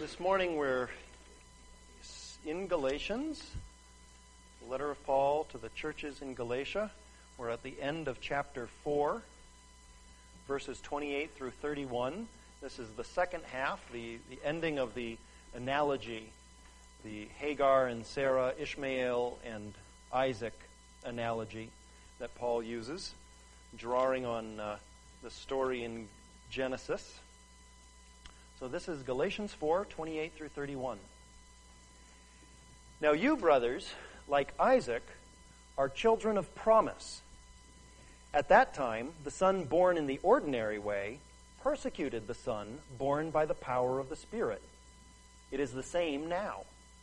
This morning we're in Galatians, the letter of Paul to the churches in Galatia. We're at the end of chapter 4, verses 28 through 31. This is the second half, the ending of the analogy, the Hagar and Sarah, Ishmael and Isaac analogy that Paul uses, drawing on the story in Genesis. So this is Galatians 4, 28 through 31. Now you, brothers, like Isaac, are children of promise. At that time, the son born in the ordinary way persecuted the son born by the power of the Spirit. It is the same now.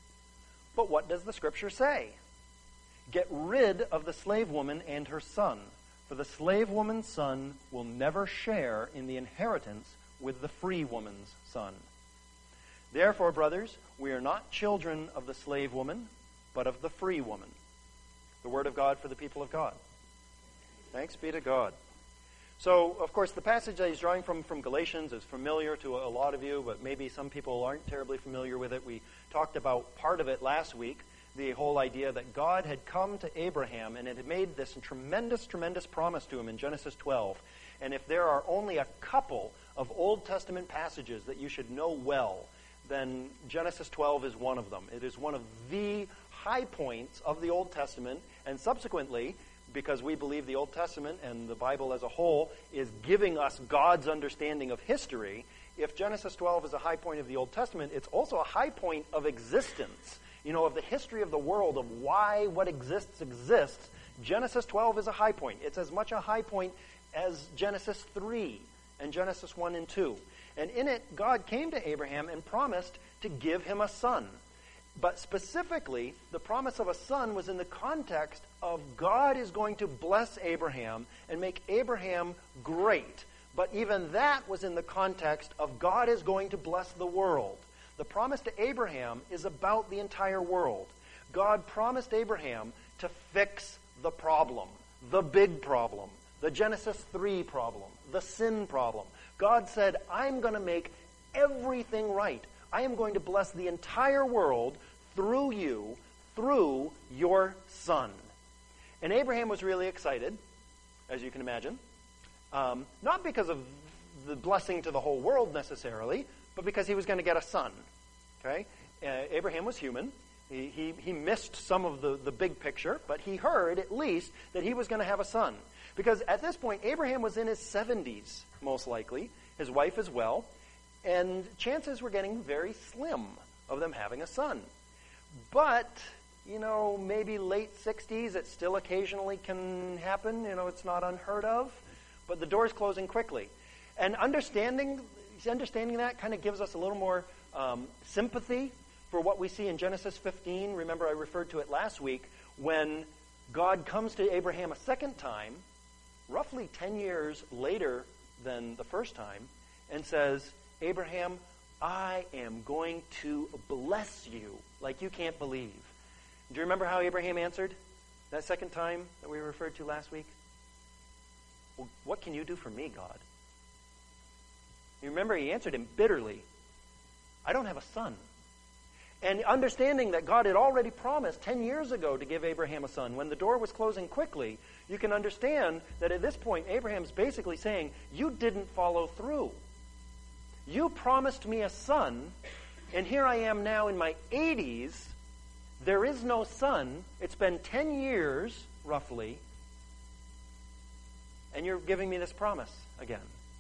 But what does the Scripture say? Get rid of the slave woman and her son, for the slave woman's son will never share in the inheritance with the free woman's son. Therefore, brothers, we are not children of the slave woman, but of the free woman. The word of God for the people of God. Thanks be to God. So, of course, the passage that he's drawing from Galatians is familiar to a lot of you, but maybe some people aren't terribly familiar with it. We talked about part of it last week, the whole idea that God had come to Abraham and it had made this tremendous, tremendous promise to him in Genesis 12. And if there are only a couple of Old Testament passages that you should know well, then Genesis 12 is one of them. It is one of the high points of the Old Testament, and subsequently, because we believe the Old Testament and the Bible as a whole is giving us God's understanding of history, if Genesis 12 is a high point of the Old Testament, it's also a high point of existence, of the history of the world, of why what exists. Genesis 12 is a high point. It's as much a high point as Genesis 3 and Genesis 1 and 2. And in it, God came to Abraham and promised to give him a son. But specifically, the promise of a son was in the context of God is going to bless Abraham and make Abraham great. But even that was in the context of God is going to bless the world. The promise to Abraham is about the entire world. God promised Abraham to fix the problem, the big problem, the Genesis 3 problem, the sin problem. God said, I'm going to make everything right. I am going to bless the entire world through you, through your son. And Abraham was really excited, as you can imagine. Not because of the blessing to the whole world necessarily, but because he was going to get a son. Okay? Abraham was human. He missed some of the big picture, but he heard at least that he was going to have a son. Because at this point, Abraham was in his 70s, most likely, his wife as well, and chances were getting very slim of them having a son. But, maybe late 60s, it still occasionally can happen. It's not unheard of, but the door's closing quickly. And understanding that kind of gives us a little more sympathy for what we see in Genesis 15. Remember, I referred to it last week, when God comes to Abraham a second time, roughly 10 years later than the first time, and says, Abraham, I am going to bless you like you can't believe. Do you remember how Abraham answered that second time that we referred to last week? Well, what can you do for me, God? You remember he answered him bitterly, I don't have a son. And understanding that God had already promised 10 years ago to give Abraham a son, when the door was closing quickly, you can understand that at this point, Abraham's basically saying, you didn't follow through. You promised me a son, and here I am now in my 80s. There is no son. It's been 10 years, roughly, and you're giving me this promise again.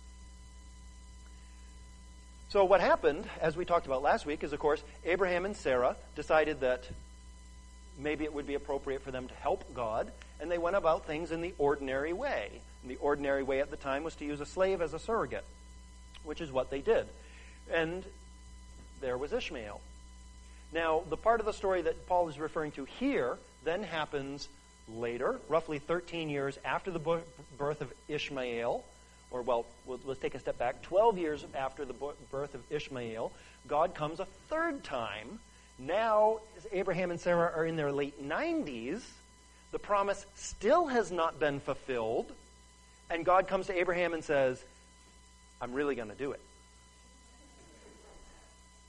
So what happened, as we talked about last week, is, of course, Abraham and Sarah decided that maybe it would be appropriate for them to help God, and they went about things in the ordinary way. And the ordinary way at the time was to use a slave as a surrogate, which is what they did. And there was Ishmael. Now, the part of the story that Paul is referring to here then happens later, roughly 13 years after the birth of Ishmael. Let's take a step back. 12 years after the birth of Ishmael, God comes a third time. Now, Abraham and Sarah are in their late 90s. The promise still has not been fulfilled. And God comes to Abraham and says, I'm really going to do it.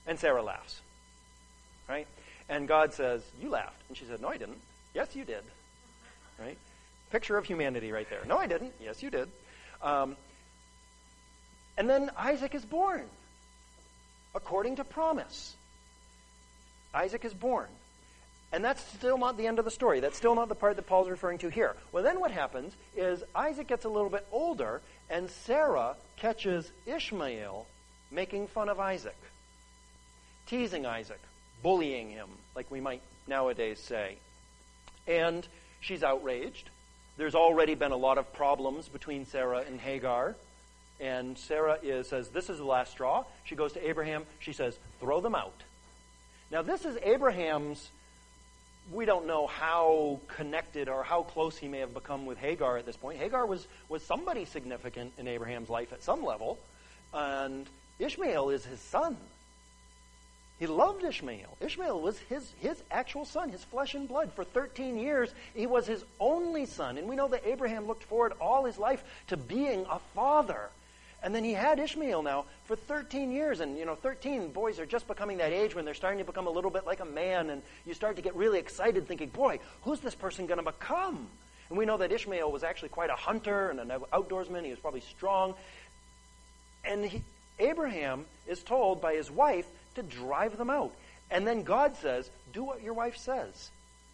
And Sarah laughs. Right? And God says, you laughed. And she said, no, I didn't. Yes, you did. Right? Picture of humanity right there. No, I didn't. Yes, you did. And then Isaac is born, according to promise. Isaac is born. And that's still not the end of the story. That's still not the part that Paul's referring to here. Well, then what happens is Isaac gets a little bit older, and Sarah catches Ishmael making fun of Isaac, teasing Isaac, bullying him, like we might nowadays say. And she's outraged. There's already been a lot of problems between Sarah and Hagar. And Sarah says, this is the last straw. She goes to Abraham. She says, throw them out. Now, this is Abraham's. We don't know how connected or how close he may have become with Hagar at this point. Hagar was somebody significant in Abraham's life at some level. And Ishmael is his son. He loved Ishmael. Ishmael was his actual son, his flesh and blood. For 13 years, he was his only son. And we know that Abraham looked forward all his life to being a father. And then he had Ishmael now for 13 years. And, 13, boys are just becoming that age when they're starting to become a little bit like a man. And you start to get really excited thinking, boy, who's this person going to become? And we know that Ishmael was actually quite a hunter and an outdoorsman. He was probably strong. And Abraham is told by his wife to drive them out. And then God says, do what your wife says.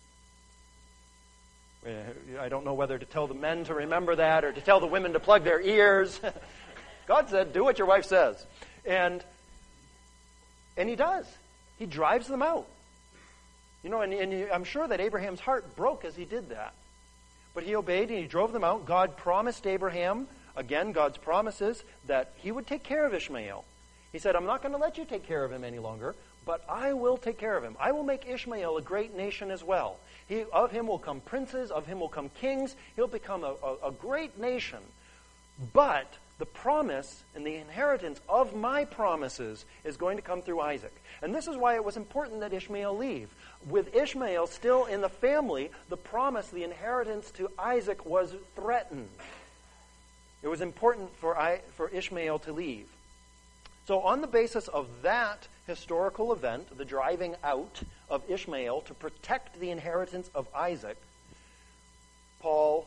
I don't know whether to tell the men to remember that or to tell the women to plug their ears. God said, do what your wife says. And he does. He drives them out. I'm sure that Abraham's heart broke as he did that. But he obeyed and he drove them out. God promised Abraham, again, God's promises, that he would take care of Ishmael. He said, I'm not going to let you take care of him any longer, but I will take care of him. I will make Ishmael a great nation as well. Of him will come princes, of him will come kings. He'll become a great nation. But the promise and the inheritance of my promises is going to come through Isaac. And this is why it was important that Ishmael leave. With Ishmael still in the family, the promise, the inheritance to Isaac was threatened. It was important for Ishmael to leave. So on the basis of that historical event, the driving out of Ishmael to protect the inheritance of Isaac, Paul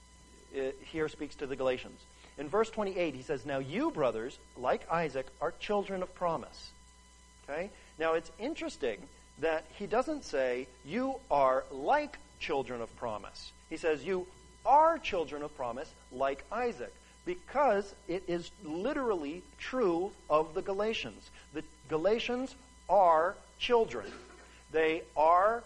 here speaks to the Galatians. In verse 28, he says, now you, brothers, like Isaac, are children of promise. Okay? Now it's interesting that he doesn't say, you are like children of promise. He says, you are children of promise like Isaac. Because it is literally true of the Galatians. The Galatians are children. They are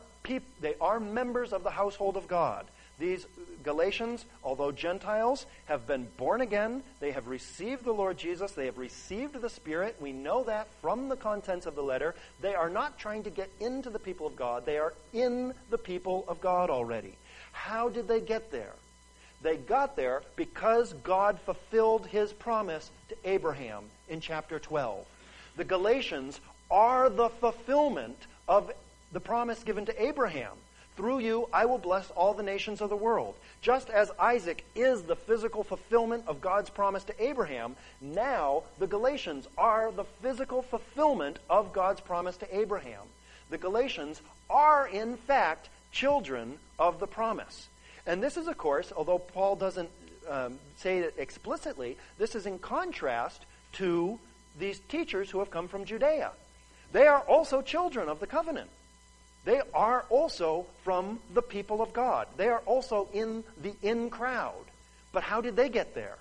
members of the household of God. These Galatians, although Gentiles, have been born again. They have received the Lord Jesus. They have received the Spirit. We know that from the contents of the letter. They are not trying to get into the people of God. They are in the people of God already. How did they get there? They got there because God fulfilled his promise to Abraham in chapter 12. The Galatians are the fulfillment of the promise given to Abraham. Through you, I will bless all the nations of the world. Just as Isaac is the physical fulfillment of God's promise to Abraham, now the Galatians are the physical fulfillment of God's promise to Abraham. The Galatians are, in fact, children of the promise. And this is, of course, although Paul doesn't say it explicitly, this is in contrast to these teachers who have come from Judea. They are also children of the covenant. They are also from the people of God. They are also in the in crowd. But how did they get there?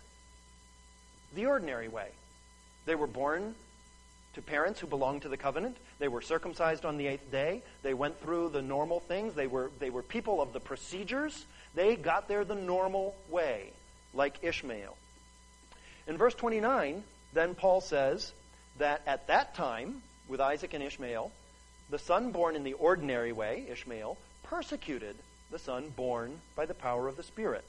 The ordinary way. They were born to parents who belonged to the covenant. They were circumcised on the 8th day. They went through the normal things. They were people of the procedures. They got there the normal way, like Ishmael. In verse 29, then Paul says that at that time, with Isaac and Ishmael, the son born in the ordinary way, Ishmael, persecuted the son born by the power of the Spirit.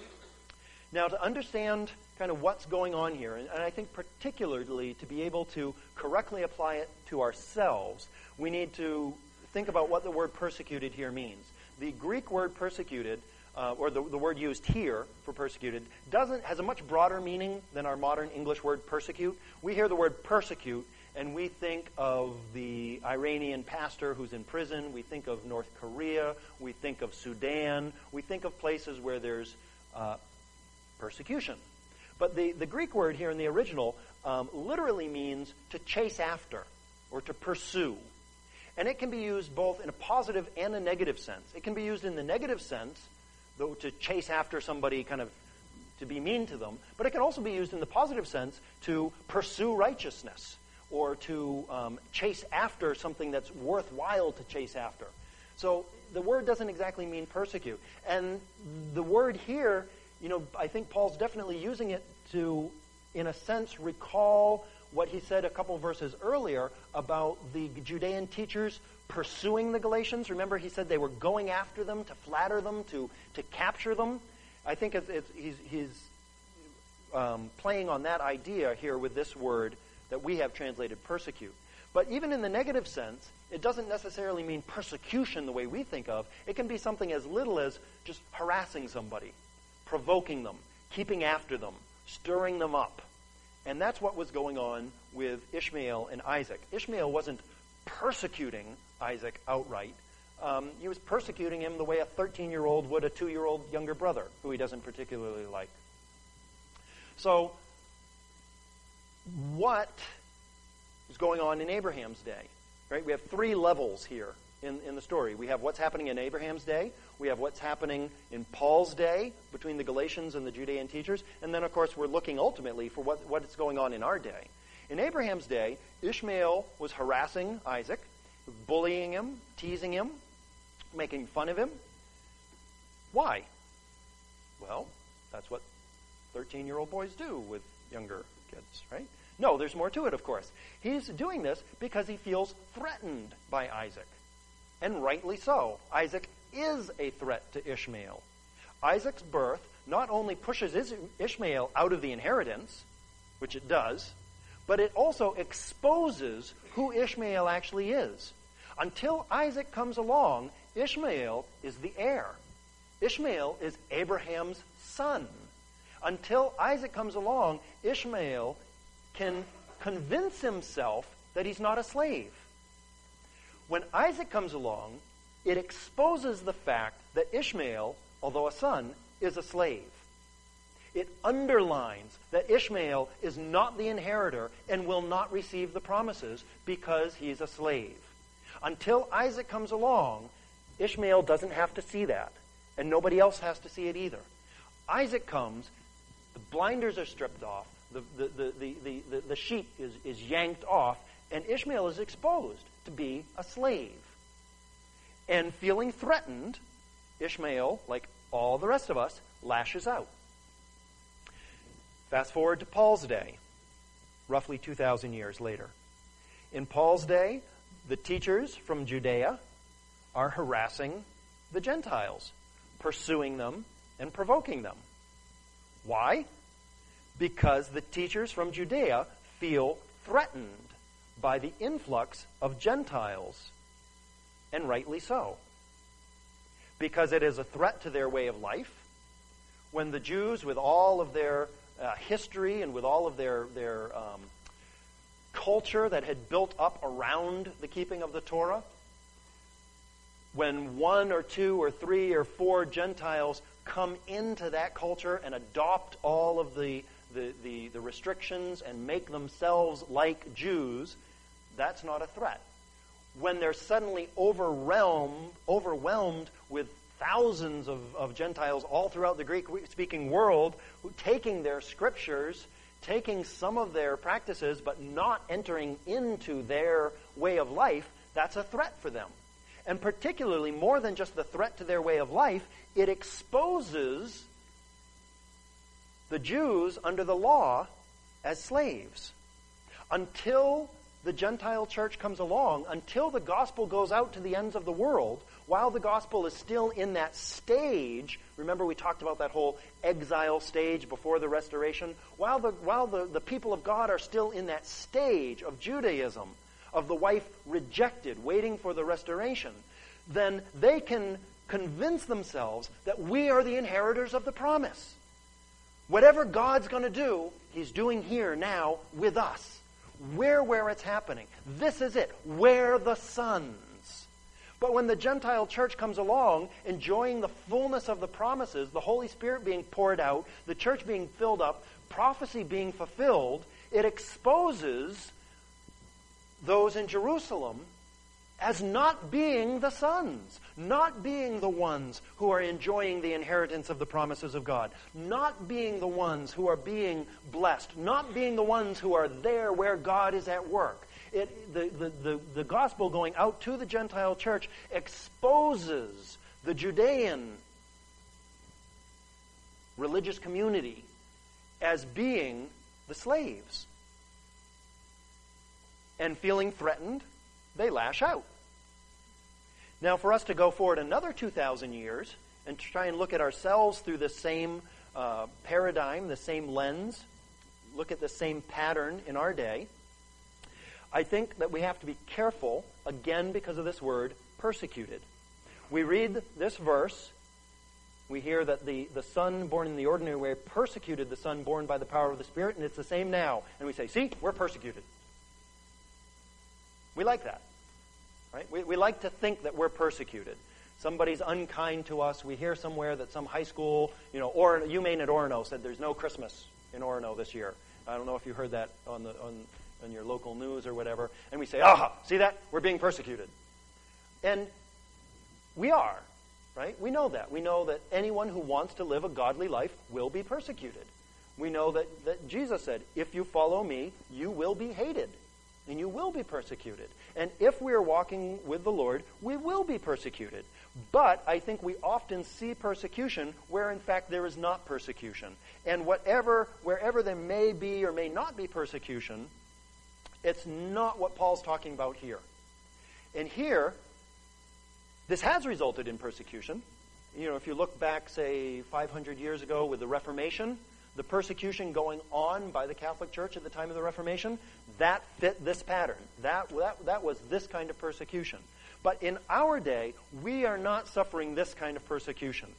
Now, to understand kind of what's going on here, and I think particularly to be able to correctly apply it to ourselves, we need to think about what the word persecuted here means. The Greek word persecuted, or the word used here for persecuted, has a much broader meaning than our modern English word persecute. We hear the word persecute, and we think of the Iranian pastor who's in prison. We think of North Korea. We think of Sudan. We think of places where there's persecution. But the Greek word here in the original literally means to chase after or to pursue. And it can be used both in a positive and a negative sense. It can be used in the negative sense, though, to chase after somebody, kind of to be mean to them. But it can also be used in the positive sense to pursue righteousness or to chase after something that's worthwhile to chase after. So the word doesn't exactly mean persecute. And the word here, I think Paul's definitely using it to, in a sense, recall what he said a couple verses earlier about the Judean teachers pursuing the Galatians. Remember, he said they were going after them to flatter them, to capture them. I think he's playing on that idea here with this word that we have translated persecute. But even in the negative sense, it doesn't necessarily mean persecution the way we think of. It can be something as little as just harassing somebody, provoking them, keeping after them, stirring them up. And that's what was going on with Ishmael and Isaac. Ishmael wasn't persecuting Isaac outright. He was persecuting him the way a 13-year-old would a 2-year-old younger brother who he doesn't particularly like. So, what is going on in Abraham's day? Right? We have 3 levels here in the story. We have what's happening in Abraham's day. We have what's happening in Paul's day between the Galatians and the Judean teachers. And then, of course, we're looking ultimately for what's going on in our day. In Abraham's day, Ishmael was harassing Isaac, bullying him, teasing him, making fun of him. Why? Well, that's what 13-year-old boys do with younger kids, right? No, there's more to it, of course. He's doing this because he feels threatened by Isaac. And rightly so. Isaac is a threat to Ishmael. Isaac's birth not only pushes Ishmael out of the inheritance, which it does, but it also exposes who Ishmael actually is. Until Isaac comes along, Ishmael is the heir. Ishmael is Abraham's son. Until Isaac comes along, Ishmael can convince himself that he's not a slave. When Isaac comes along, it exposes the fact that Ishmael, although a son, is a slave. It underlines that Ishmael is not the inheritor and will not receive the promises because he's a slave. Until Isaac comes along, Ishmael doesn't have to see that, and nobody else has to see it either. Isaac comes, the blinders are stripped off, the sheet is yanked off, and Ishmael is exposed to be a slave. And feeling threatened, Ishmael, like all the rest of us, lashes out. Fast forward to Paul's day, roughly 2,000 years later. In Paul's day, the teachers from Judea are harassing the Gentiles, pursuing them and provoking them. Why? Because the teachers from Judea feel threatened by the influx of Gentiles, and rightly so. Because it is a threat to their way of life. When the Jews, with all of their history and with all of their culture that had built up around the keeping of the Torah, when 1 or 2 or 3 or 4 Gentiles come into that culture and adopt all of the restrictions and make themselves like Jews, that's not a threat. When they're suddenly overwhelmed with thousands of Gentiles all throughout the Greek-speaking world, who taking their scriptures, taking some of their practices, but not entering into their way of life, that's a threat for them. And particularly, more than just the threat to their way of life, it exposes the Jews under the law as slaves. Until the Gentile church comes along, until the gospel goes out to the ends of the world, while the gospel is still in that stage, remember we talked about that whole exile stage before the restoration, while the people of God are still in that stage of Judaism, of the wife rejected, waiting for the restoration, then they can convince themselves that we are the inheritors of the promise. Whatever God's going to do, He's doing here now with us. where it's happening. This is it. We're the sons. But when the Gentile church comes along, enjoying the fullness of the promises, the Holy Spirit being poured out, the church being filled up, prophecy being fulfilled, it exposes those in Jerusalem as not being the sons, not being the ones who are enjoying the inheritance of the promises of God, not being the ones who are being blessed, not being the ones who are there where God is at work. The gospel going out to the Gentile church exposes the Judean religious community as being the slaves. And feeling threatened, they lash out. Now, for us to go forward another 2,000 years and try and look at ourselves through the same paradigm, the same lens, look at the same pattern in our day, I think that we have to be careful, again because of this word, persecuted. We read this verse, we hear that the son born in the ordinary way persecuted the son born by the power of the Spirit, and it's the same now. And we say, see, we're persecuted. We like that, right? We like to think that we're persecuted. Somebody's unkind to us. We hear somewhere that some high school, or UMaine at Orono said there's no Christmas in Orono this year. I don't know if you heard that on your local news or whatever. And we say, aha, see that? We're being persecuted. And we are, right? We know that. We know that anyone who wants to live a godly life will be persecuted. We know that Jesus said, if you follow me, you will be hated. And you will be persecuted. And if we are walking with the Lord, we will be persecuted. But I think we often see persecution where in fact there is not persecution. And wherever there may be or may not be persecution, it's not what Paul's talking about here. And here, this has resulted in persecution. If you look back, say, 500 years ago with the Reformation, the persecution going on by the Catholic Church at the time of the Reformation, that fit this pattern. That was this kind of persecution. But in our day, we are not suffering this kind of persecution.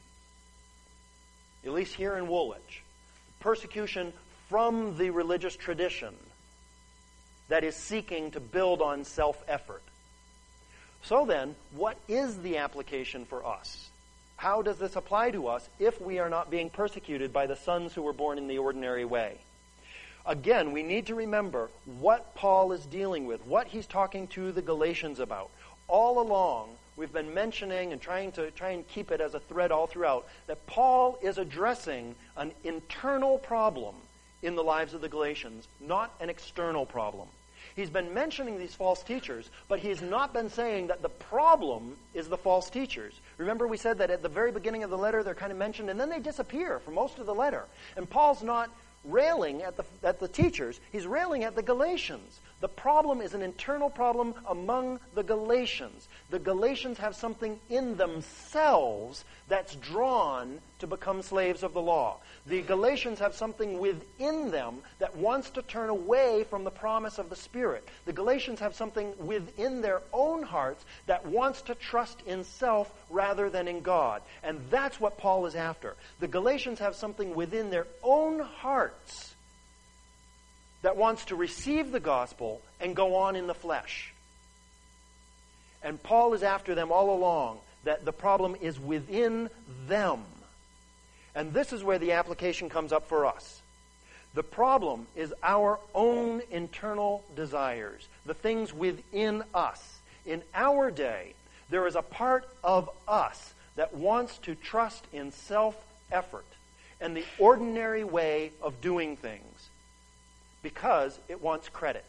At least here in Woolwich. Persecution from the religious tradition that is seeking to build on self-effort. So then, what is the application for us? How does this apply to us if we are not being persecuted by the sons who were born in the ordinary way? Again, we need to remember what Paul is dealing with, what he's talking to the Galatians about. All along, we've been mentioning and trying and keep it as a thread all throughout, that Paul is addressing an internal problem in the lives of the Galatians, not an external problem. He's been mentioning these false teachers, but he's not been saying that the problem is the false teachers. Remember we said that at the very beginning of the letter they're kind of mentioned, and then they disappear for most of the letter. And Paul's not railing at the teachers, he's railing at the Galatians. The problem is an internal problem among the Galatians. The Galatians have something in themselves that's drawn to become slaves of the law. The Galatians have something within them that wants to turn away from the promise of the Spirit. The Galatians have something within their own hearts that wants to trust in self rather than in God. And that's what Paul is after. The Galatians have something within their own hearts that wants to receive the gospel and go on in the flesh. And Paul is after them all along, that the problem is within them. And this is where the application comes up for us. The problem is our own internal desires, the things within us. In our day, there is a part of us that wants to trust in self-effort and the ordinary way of doing things because it wants credit.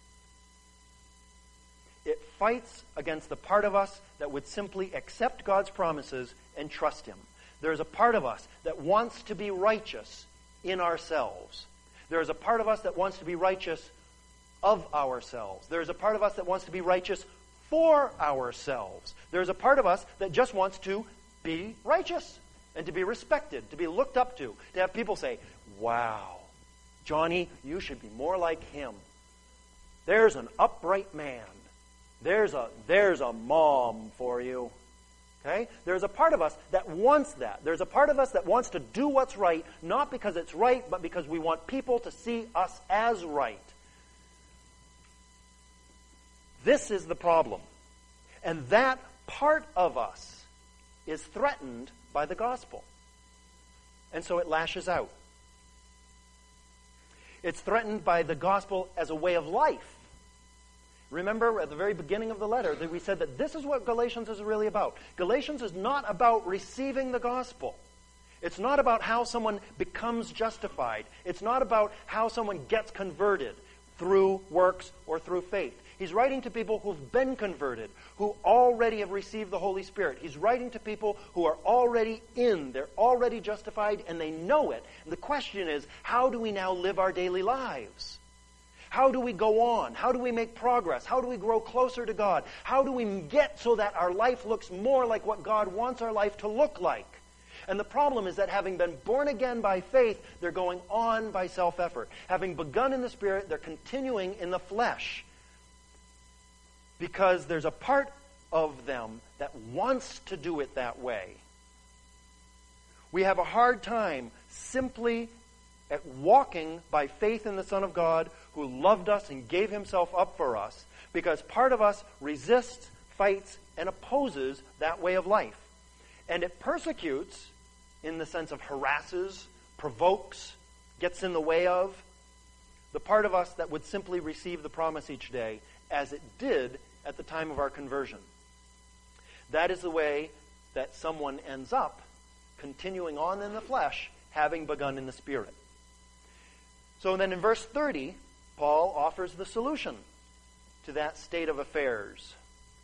It fights against the part of us that would simply accept God's promises and trust Him. There is a part of us that wants to be righteous in ourselves. There is a part of us that wants to be righteous of ourselves. There is a part of us that wants to be righteous for ourselves. There is a part of us that just wants to be righteous and to be respected, to be looked up to have people say, wow, Johnny, you should be more like him. There's an upright man. There's a mom for you. Okay? There's a part of us that wants that. There's a part of us that wants to do what's right, not because it's right, but because we want people to see us as right. This is the problem. And that part of us is threatened by the gospel. And so it lashes out. It's threatened by the gospel as a way of life. Remember at the very beginning of the letter that we said that this is what Galatians is really about. Galatians is not about receiving the gospel. It's not about how someone becomes justified. It's not about how someone gets converted through works or through faith. He's writing to people who've been converted, who already have received the Holy Spirit. He's writing to people who are already they're already justified, and they know it. And the question is, how do we now live our daily lives? How do we go on? How do we make progress? How do we grow closer to God? How do we get so that our life looks more like what God wants our life to look like? And the problem is that having been born again by faith, they're going on by self-effort. Having begun in the Spirit, they're continuing in the flesh. Because there's a part of them that wants to do it that way. We have a hard time simply at walking by faith in the Son of God who loved us and gave himself up for us, because part of us resists, fights, and opposes that way of life. And it persecutes, in the sense of harasses, provokes, gets in the way of, the part of us that would simply receive the promise each day as it did at the time of our conversion. That is the way that someone ends up continuing on in the flesh, having begun in the Spirit. So then in verse 30, Paul offers the solution to that state of affairs.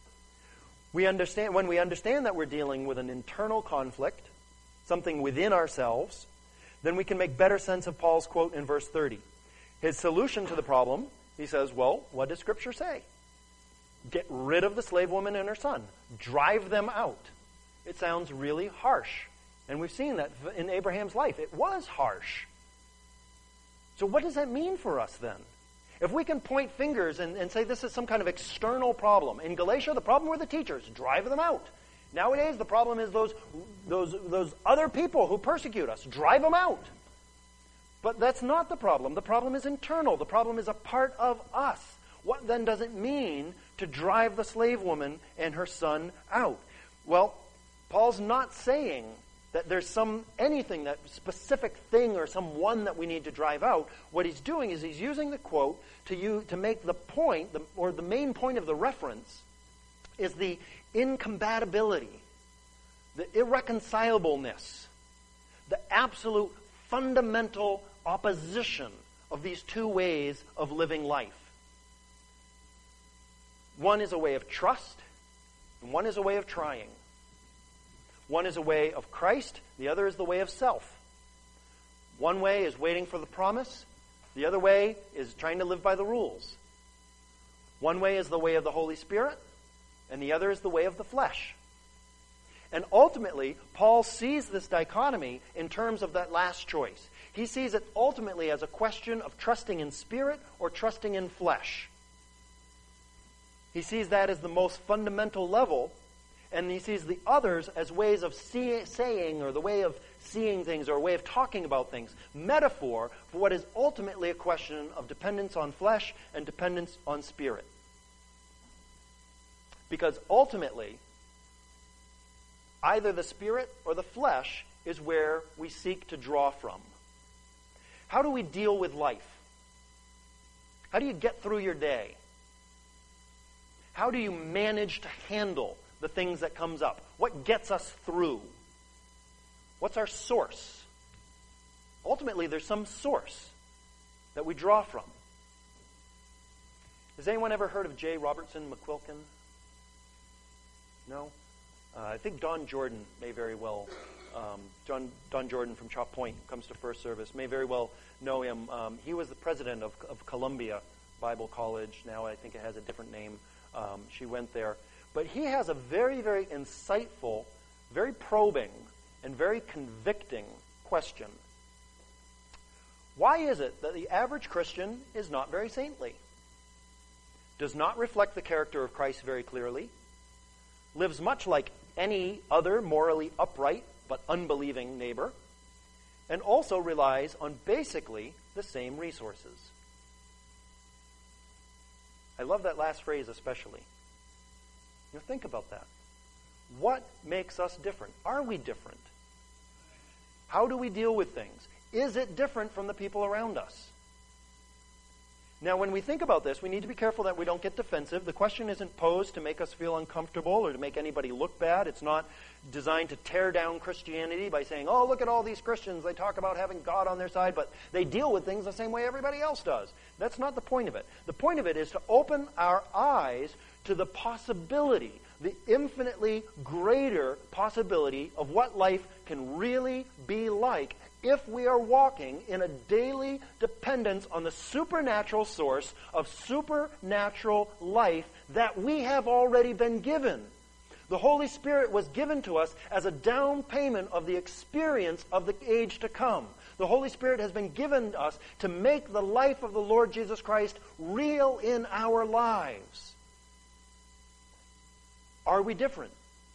When we understand that we're dealing with an internal conflict, something within ourselves, then we can make better sense of Paul's quote in verse 30. His solution to the problem, he says, well, what does Scripture say? Get rid of the slave woman and her son. Drive them out. It sounds really harsh. And we've seen that in Abraham's life. It was harsh. So what does that mean for us then? If we can point fingers and say this is some kind of external problem. In Galatia, the problem were the teachers. Drive them out. Nowadays, the problem is those other people who persecute us. Drive them out. But that's not the problem. The problem is internal. The problem is a part of us. What then does it mean to drive the slave woman and her son out? Well, Paul's not saying that there's anything, that specific thing or someone that we need to drive out. What he's doing is he's using the quote to make the point, or the main point of the reference, is the incompatibility, the irreconcilableness, the absolute fundamental opposition of these two ways of living life. One is a way of trust, and one is a way of trying. One is a way of Christ, the other is the way of self. One way is waiting for the promise, the other way is trying to live by the rules. One way is the way of the Holy Spirit, and the other is the way of the flesh. And ultimately, Paul sees this dichotomy in terms of that last choice. He sees it ultimately as a question of trusting in spirit or trusting in flesh. He sees that as the most fundamental level, and he sees the others as ways of saying, or the way of seeing things, or a way of talking about things. Metaphor for what is ultimately a question of dependence on flesh and dependence on spirit. Because ultimately, either the spirit or the flesh is where we seek to draw from. How do we deal with life? How do you get through your day? How do you manage to handle the things that comes up? What gets us through? What's our source? Ultimately, there's some source that we draw from. Has anyone ever heard of J. Robertson McQuilkin? No? I think Don Jordan may very well, Don Jordan from Chop Point, who comes to First Service, may very well know him. He was the president of Columbia Bible College. Now I think it has a different name. She went there. But he has a very, very insightful, very probing, and very convicting question. Why is it that the average Christian is not very saintly? Does not reflect the character of Christ very clearly? Lives much like any other morally upright but unbelieving neighbor? And also relies on basically the same resources. I love that last phrase especially. Think about that. What makes us different? Are we different? How do we deal with things? Is it different from the people around us? Now, when we think about this, we need to be careful that we don't get defensive. The question isn't posed to make us feel uncomfortable or to make anybody look bad. It's not designed to tear down Christianity by saying, oh, look at all these Christians. They talk about having God on their side, but they deal with things the same way everybody else does. That's not the point of it. The point of it is to open our eyes to the possibility, the infinitely greater possibility of what life can really be like if we are walking in a daily dependence on the supernatural source of supernatural life that we have already been given. The Holy Spirit was given to us as a down payment of the experience of the age to come. The Holy Spirit has been given us to make the life of the Lord Jesus Christ real in our lives. Are we different?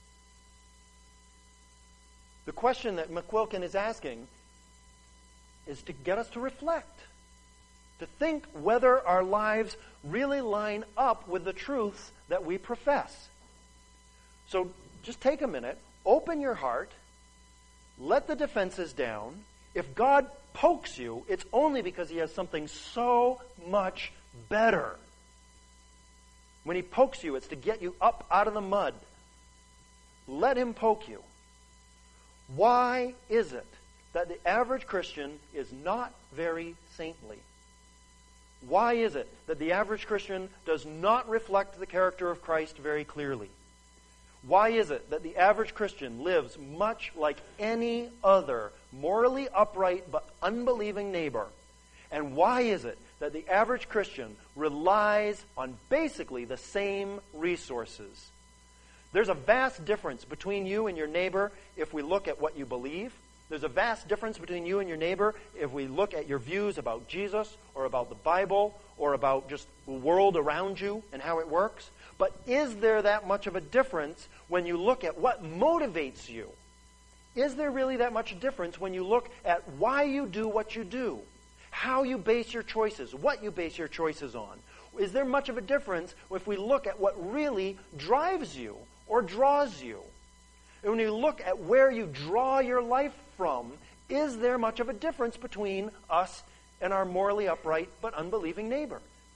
The question that McQuilkin is asking is to get us to reflect, to think whether our lives really line up with the truths that we profess. So just take a minute, open your heart, let the defenses down. If God pokes you, it's only because He has something so much better. When He pokes you, it's to get you up out of the mud. Let Him poke you. Why is it that the average Christian is not very saintly? Why is it that the average Christian does not reflect the character of Christ very clearly? Why is it that the average Christian lives much like any other morally upright but unbelieving neighbor? And why is it that the average Christian relies on basically the same resources? There's a vast difference between you and your neighbor if we look at what you believe. There's a vast difference between you and your neighbor if we look at your views about Jesus or about the Bible or about just the world around you and how it works. But is there that much of a difference when you look at what motivates you? Is there really that much difference when you look at why you do what you do? How you base your choices, what you base your choices on? Is there much of a difference if we look at what really drives you or draws you? And when you look at where you draw your life from, is there much of a difference between us and our morally upright but unbelieving neighbor?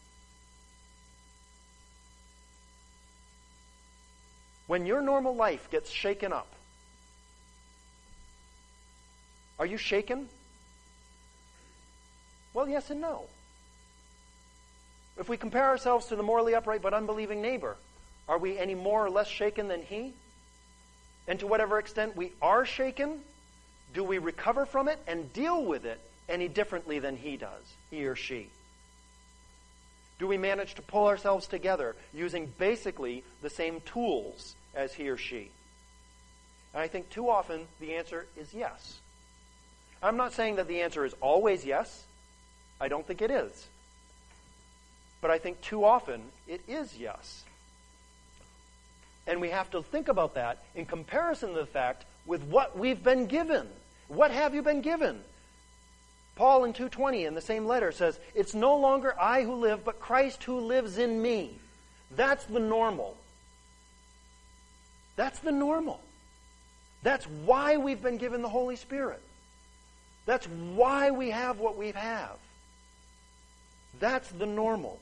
When your normal life gets shaken up, are you shaken? Well, yes and no. If we compare ourselves to the morally upright but unbelieving neighbor, are we any more or less shaken than he? And to whatever extent we are shaken, do we recover from it and deal with it any differently than he does, he or she? Do we manage to pull ourselves together using basically the same tools as he or she? And I think too often the answer is yes. I'm not saying that the answer is always yes. I don't think it is. But I think too often it is yes. And we have to think about that in comparison to the fact with what we've been given. What have you been given? Paul in 2:20 in the same letter says, it's no longer I who live, but Christ who lives in me. That's the normal. That's the normal. That's why we've been given the Holy Spirit. That's why we have what we have. That's the normal.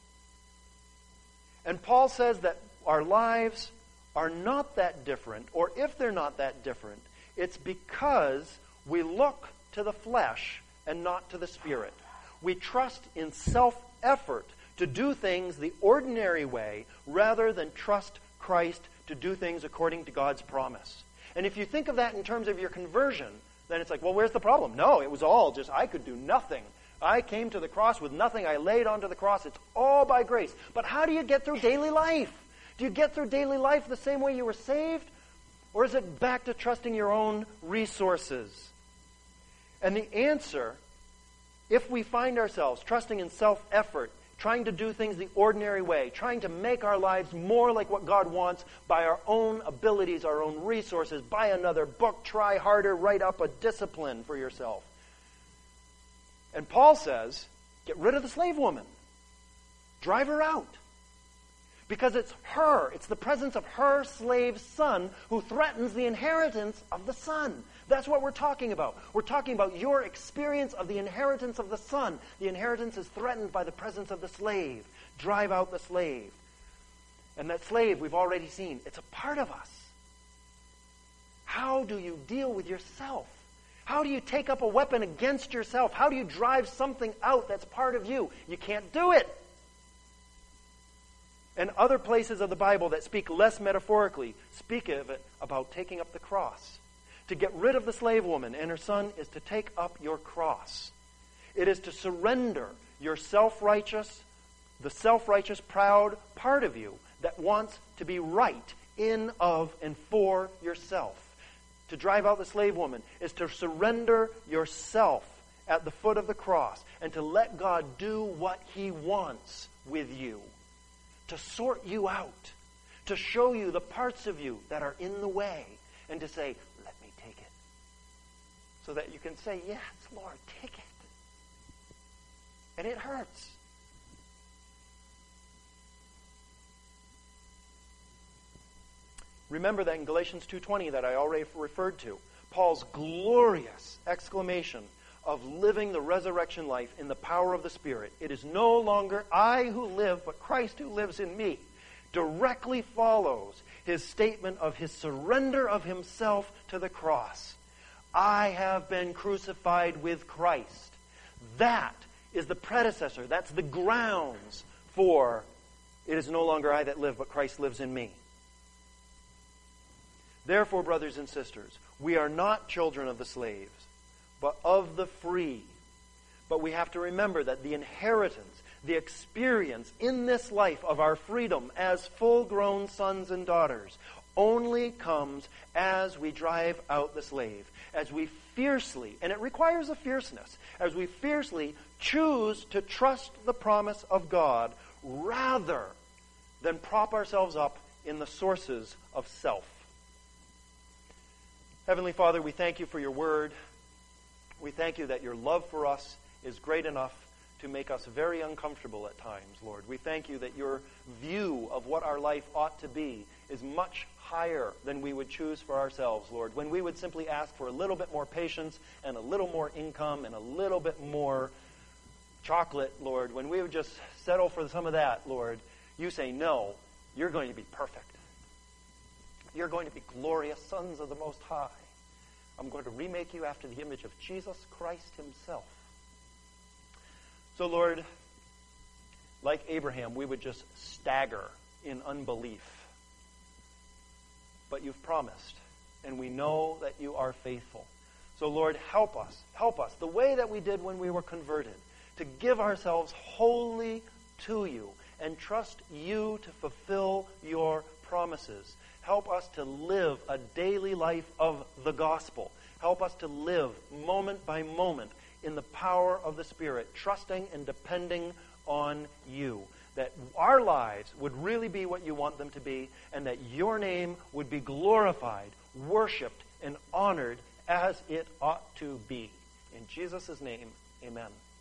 And Paul says that our lives are not that different, or if they're not that different, it's because we look to the flesh and not to the Spirit. We trust in self-effort to do things the ordinary way rather than trust Christ to do things according to God's promise. And if you think of that in terms of your conversion, then it's like, well, where's the problem? No, it was all just, I could do nothing. I came to the cross with nothing. I laid onto the cross. It's all by grace. But how do you get through daily life? Do you get through daily life the same way you were saved? Or is it back to trusting your own resources? And the answer, if we find ourselves trusting in self-effort, trying to do things the ordinary way, trying to make our lives more like what God wants by our own abilities, our own resources, buy another book, try harder, write up a discipline for yourself. And Paul says, get rid of the slave woman. Drive her out. Because it's her. It's the presence of her slave son who threatens the inheritance of the son. That's what we're talking about. We're talking about your experience of the inheritance of the son. The inheritance is threatened by the presence of the slave. Drive out the slave. And that slave, we've already seen, it's a part of us. How do you deal with yourself? How do you take up a weapon against yourself? How do you drive something out that's part of you? You can't do it. And other places of the Bible that speak less metaphorically speak of it about taking up the cross. To get rid of the slave woman and her son is to take up your cross. It is to surrender your self-righteous, the self-righteous, proud part of you that wants to be right in, of, and for yourself. To drive out the slave woman is to surrender yourself at the foot of the cross and to let God do what He wants with you. To sort you out. To show you the parts of you that are in the way. And to say, let me take it. So that you can say, yes, Lord, take it. And it hurts. Remember that in Galatians 2:20 that I already referred to, Paul's glorious exclamation of living the resurrection life in the power of the Spirit. It is no longer I who live, but Christ who lives in me. Directly follows his statement of his surrender of himself to the cross. I have been crucified with Christ. That is the predecessor. That's the grounds for it is no longer I that live, but Christ lives in me. Therefore, brothers and sisters, we are not children of the slaves, but of the free. But we have to remember that the inheritance, the experience in this life of our freedom as full-grown sons and daughters only comes as we drive out the slave, as we fiercely, and it requires a fierceness, as we fiercely choose to trust the promise of God rather than prop ourselves up in the sources of self. Heavenly Father, we thank you for your word. We thank you that your love for us is great enough to make us very uncomfortable at times, Lord. We thank you that your view of what our life ought to be is much higher than we would choose for ourselves, Lord. When we would simply ask for a little bit more patience and a little more income and a little bit more chocolate, Lord, when we would just settle for some of that, Lord, you say, no, you're going to be perfect. You're going to be glorious sons of the Most High. I'm going to remake you after the image of Jesus Christ himself. So, Lord, like Abraham, we would just stagger in unbelief. But you've promised, and we know that you are faithful. So, Lord, help us, the way that we did when we were converted, to give ourselves wholly to you and trust you to fulfill your promises. Help us to live a daily life of the gospel. Help us to live moment by moment in the power of the Spirit, trusting and depending on you. That our lives would really be what you want them to be, and that your name would be glorified, worshipped, and honored as it ought to be. In Jesus' name, amen.